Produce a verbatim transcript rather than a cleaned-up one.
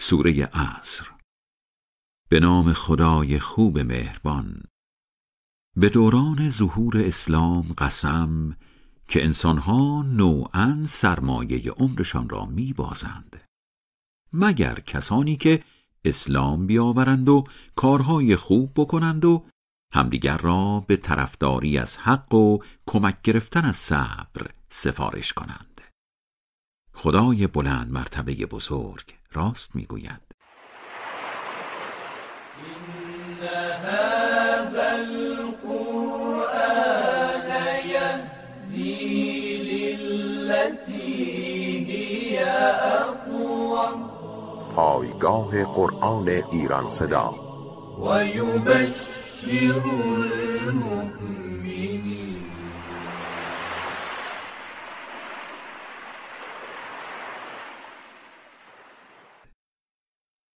سوره عصر. به نام خدای خوب مهربان. به دوران ظهور اسلام قسم که انسانها نوعاً سرمایه عمرشان را می بازند، مگر کسانی که اسلام بیاورند و کارهای خوب بکنند و همدیگر را به طرفداری از حق و کمک گرفتن از صبر سفارش کنند. خدای بلند مرتبه بزرگ راست میگوید: إن هذا القرآن يهدي للتي هي أقوم. پایگاه قرآن ایران صدا. و یبشر المؤمنین